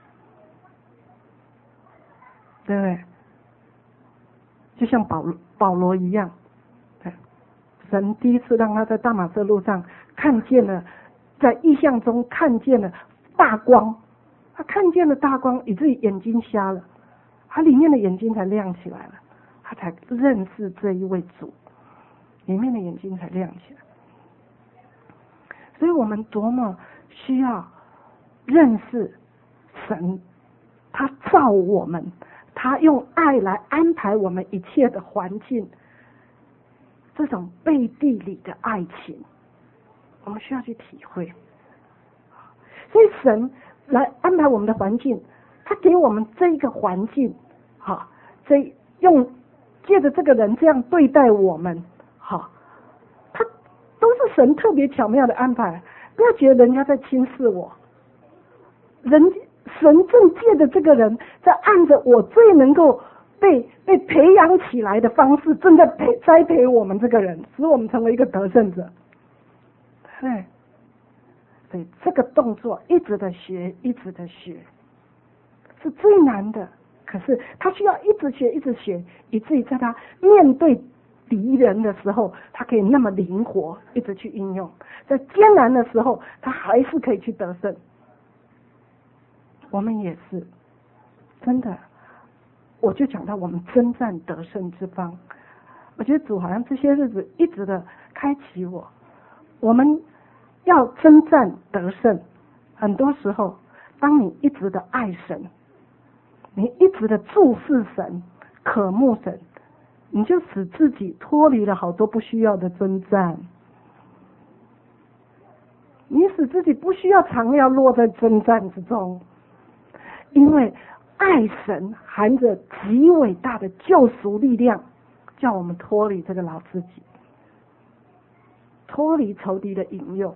对不对？就像保保罗一样，神第一次让他在大马色路上看见了，在异象中看见了大光，他看见了大光，以至于眼睛瞎了，他里面的眼睛才亮起来了，他才认识这一位主，里面的眼睛才亮起来。所以我们多么需要认识神，他造我们，他用爱来安排我们一切的环境，这种背地里的爱情，我们需要去体会。所以神来安排我们的环境，他给我们这一个环境，好，这用借着这个人这样对待我们，好，他都是神特别巧妙的安排。不要觉得人家在轻视我，人神正借着这个人，在按着我最能够被被培养起来的方式，正在培栽培我们这个人，使我们成为一个得胜者。对，所以这个动作一直的学，一直的学，是最难的。可是他需要一直学，一直学，以至于在他面对敌人的时候，他可以那么灵活，一直去应用。在艰难的时候，他还是可以去得胜。我们也是，真的，我就讲到我们征战得胜之方。我觉得主好像这些日子一直的开启我，我们要征战得胜。很多时候，当你一直的爱神，你一直的注视神、渴慕神，你就使自己脱离了好多不需要的征战。你使自己不需要常要落在征战之中，因为爱神含着极伟大的救赎力量，叫我们脱离这个老自己，脱离仇敌的引诱。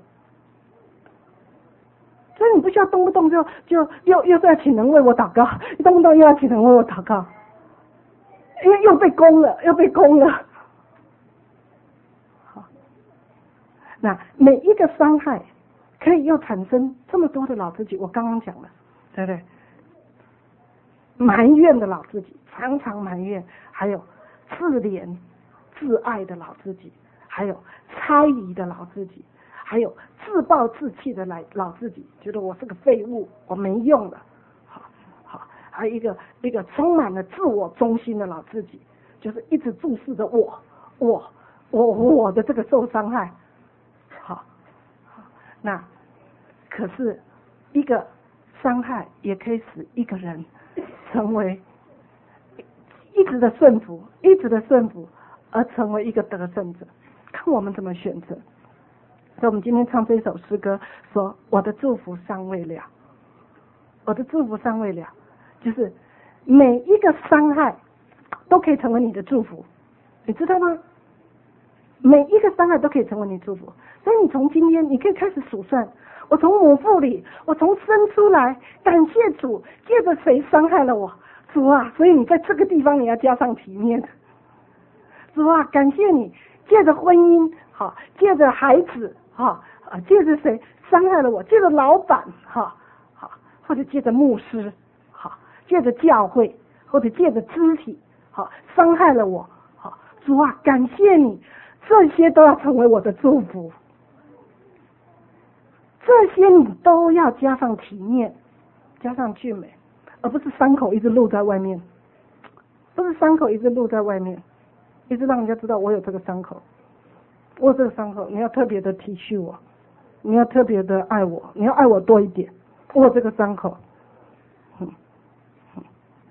所以你不需要动不动就就又又在请人为我祷告，动不动又要请人为我祷告，因为又被攻了，又被攻了。好，那每一个伤害可以又产生这么多的老自己？我刚刚讲了，对不对？埋怨的老自己，常常埋怨，还有自怜自爱的老自己，还有猜疑的老自己，还有自暴自弃的老老自己，觉得我是个废物，我没用了。好，好，还有一个一个充满了自我中心的老自己，就是一直注视着我，我，我我的这个受伤害。好，那可是一个伤害也可以使一个人成为一直的顺服，一直的顺服，而成为一个得胜者。看我们怎么选择。所以我们今天唱这首诗歌，说我的祝福尚未了，我的祝福尚未了，就是每一个伤害都可以成为你的祝福，你知道吗？每一个伤害都可以成为你祝福。所以你从今天你可以开始数算，我从母腹里，我从生出来，感谢主，借着谁伤害了我？主啊，所以你在这个地方你要加上体面。主啊，感谢你，借着婚姻，好，借着孩子，哈，啊，借着谁伤害了我？借着老板，哈，好，或者借着牧师，好，借着教会，或者借着肢体，好，伤害了我，好，主啊，感谢你，这些都要成为我的祝福。这些你都要加上体面，加上俊美，而不是伤口一直露在外面，不是伤口一直露在外面，一直让人家知道我有这个伤口，我有这个伤口，你要特别的体恤我，你要特别的爱我，你要爱我多一点，我有这个伤口。嗯嗯、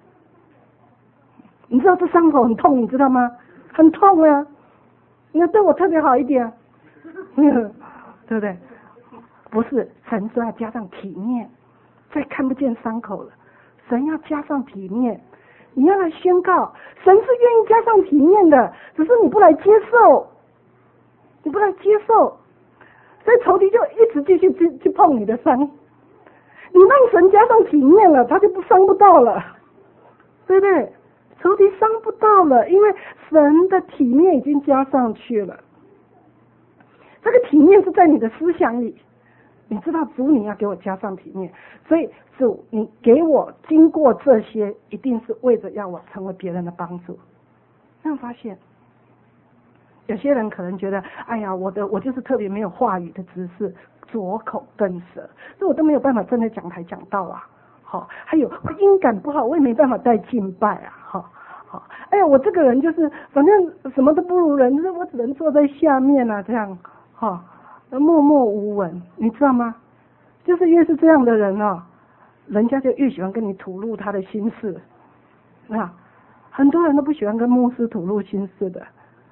你知道这伤口很痛，你知道吗？很痛啊！你要对我特别好一点，对不对？不是，神说要加上体面，再看不见伤口了，神要加上体面，你要来宣告，神是愿意加上体面的，只是你不来接受，你不来接受，所以仇敌就一直继续去去碰你的伤，你让神加上体面了，他就不伤不到了，对不对？仇敌伤不到了，因为神的体面已经加上去了，这个体面是在你的思想里。你知道主你要给我加上体面，所以主你给我经过这些，一定是为着要我成为别人的帮助。有没有发现？有些人可能觉得，哎呀，我的我就是特别没有话语的知识，拙口笨舌，所以我都没有办法站在讲台讲道啊。好，还有我音感不好，我也没办法带敬拜啊。好，好，哎呀，我这个人就是反正什么都不如人，我只能坐在下面啊，这样，好。默默无闻，你知道吗？就是越是这样的人哦，人家就越喜欢跟你吐露他的心事。啊，很多人都不喜欢跟牧师吐露心事的，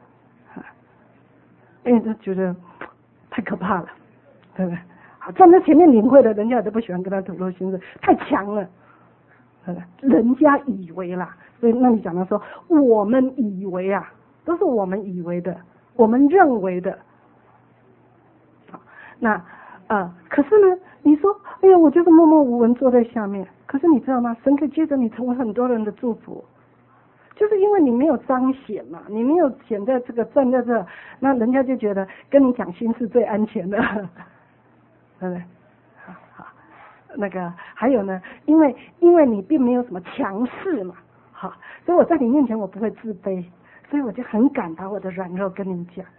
因为他觉得太可怕了，对不对？好，站在前面领会的，人家都不喜欢跟他吐露心事，太强了，对不对？人家以为啦，所以那你讲到说，我们以为啊，都是我们以为的，我们认为的。那呃，可是呢，你说，哎呀，我就是默默无闻坐在下面。可是你知道吗？神可以接着你成为很多人的祝福，就是因为你没有彰显嘛，你没有显在这个站在这，那人家就觉得跟你讲心是最安全的，对不对？好好，那个还有呢，因为因为你并没有什么强势嘛，好，所以我在你面前我不会自卑，所以我就很敢把我的软弱跟你讲。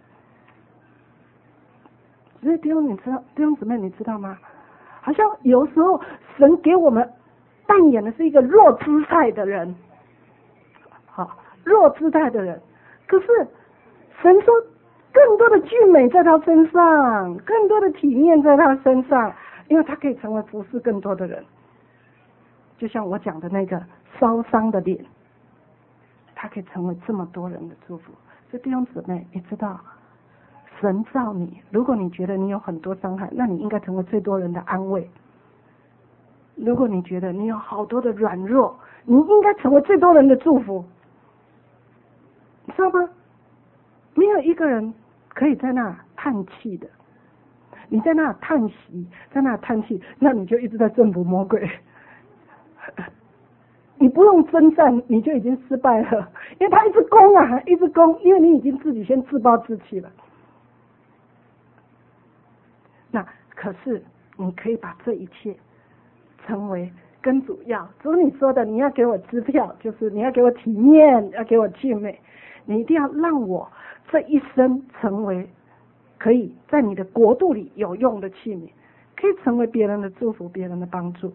所以弟兄，你知道，弟兄姊妹，你知道吗？好像有时候神给我们扮演的是一个弱姿态的人，好，弱姿态的人。可是神说，更多的俊美在他身上，更多的体面在他身上，因为他可以成为服侍更多的人。就像我讲的那个烧伤的脸，他可以成为这么多人的祝福。所以弟兄姊妹，你知道？神造你，如果你觉得你有很多伤害，那你应该成为最多人的安慰。如果你觉得你有好多的软弱，你应该成为最多人的祝福。你知道吗？没有一个人可以在那叹气的。你在那叹息，在那叹气，那你就一直在征服魔鬼。你不用征战，你就已经失败了，因为他一直攻啊，一直攻，因为你已经自己先自暴自弃了。那可是你可以把这一切成为跟主要，主你说的，你要给我支票，就是你要给我体面，要给我俊美，你一定要让我这一生成为可以在你的国度里有用的器皿，可以成为别人的祝福，别人的帮助。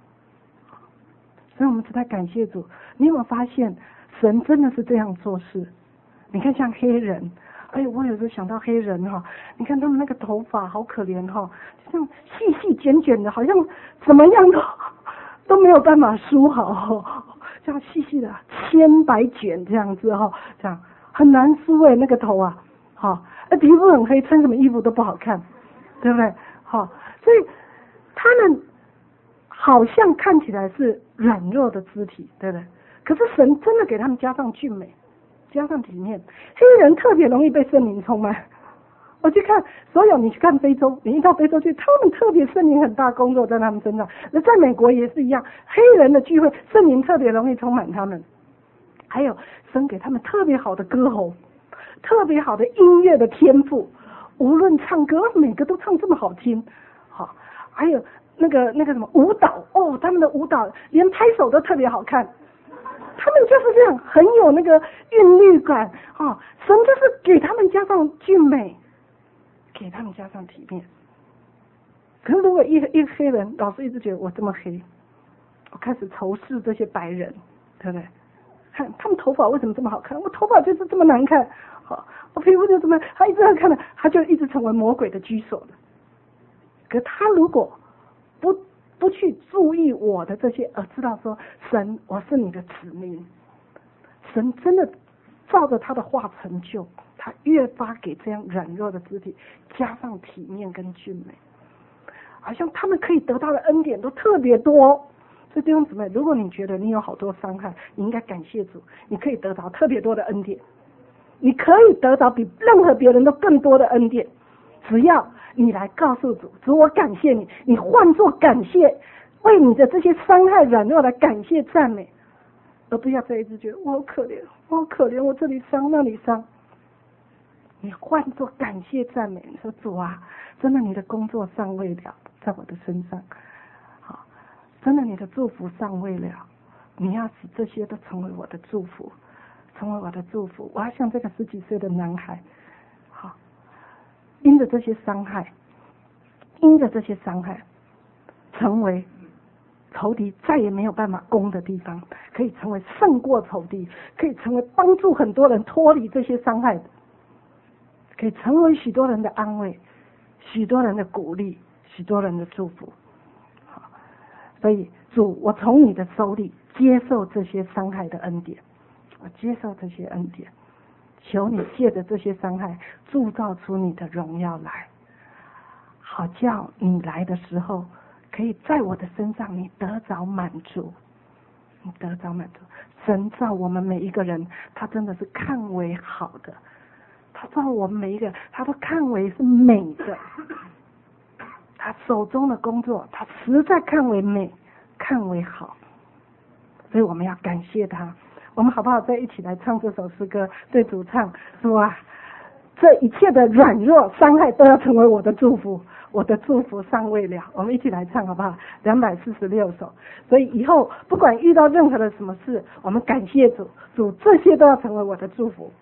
所以我们实在感谢主。你有没有发现神真的是这样做事？你看像黑人，哎，我有时候想到黑人哈，你看他们那个头发好可怜哈，就像细细卷卷的，好像怎么样都都没有办法梳好，这样细细的千百卷这样子哈，这样很难梳哎，那个头啊，哈，呃皮肤很黑，穿什么衣服都不好看，对不对？好，所以他们好像看起来是软弱的肢体，对不对？可是神真的给他们加上俊美，加上体面。黑人特别容易被圣灵充满。我去看所有，你去看非洲，你一到非洲去，他们特别圣灵很大工作在他们身上。那在美国也是一样，黑人的聚会，圣灵特别容易充满他们。还有神给他们特别好的歌喉，特别好的音乐的天赋，无论唱歌，每个都唱这么好听。好，还有那个那个什么舞蹈哦，他们的舞蹈连拍手都特别好看。他们就是这样，很有那个韵律感啊、哦！神就是给他们加上俊美，给他们加上体面。可是如果一个一个黑人老是一直觉得我这么黑，我开始仇视这些白人，对不对？看他们头发为什么这么好看？我头发就是这么难看，好，我皮肤就这么，他一直要看的，他就一直成为魔鬼的居所了。可他如果不不去注意我的这些，而知道说神，我是你的子民，神真的照着他的话成就，他越发给这样软弱的肢体加上体面跟俊美，好像他们可以得到的恩典都特别多。所以弟兄姊妹，如果你觉得你有好多伤害，你应该感谢主，你可以得到特别多的恩典，你可以得到比任何别人都更多的恩典，只要你来告诉主，主我感谢你，你换作感谢，为你的这些伤害软弱来感谢赞美，而不要再一直觉得我好可怜，我好可怜，我这里伤那里伤。你换作感谢赞美，你说主啊，真的你的工作尚未了，在我的身上，好，真的你的祝福尚未了，你要使这些都成为我的祝福，成为我的祝福。我要像这个十几岁的男孩，好，因着这些伤害，因着这些伤害，成为仇敌再也没有办法攻的地方，可以成为胜过仇敌，可以成为帮助很多人脱离这些伤害的，可以成为许多人的安慰，许多人的鼓励，许多人的祝福。好，所以主，我从你的手里接受这些伤害的恩典，我接受这些恩典，求你借着这些伤害铸造出你的荣耀来，好叫你来的时候可以在我的身上你得着满足，你得着满足。神造我们每一个人，他真的是看为好的，他造我们每一个他都看为是美的，他手中的工作他实在看为美，看为好，所以我们要感谢他。我们好不好再一起来唱这首诗歌，对主唱说啊，这一切的软弱伤害都要成为我的祝福，我的祝福尚未了。我们一起来唱好不好？两百四十六首。所以以后不管遇到任何的什么事，我们感谢主，主这些都要成为我的祝福。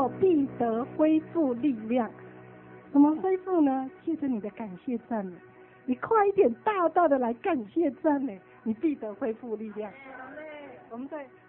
后必得恢复力量。怎么恢复呢？借着你的感谢赞美，你快一点大大的来感谢赞美，你必得恢复力量。我们在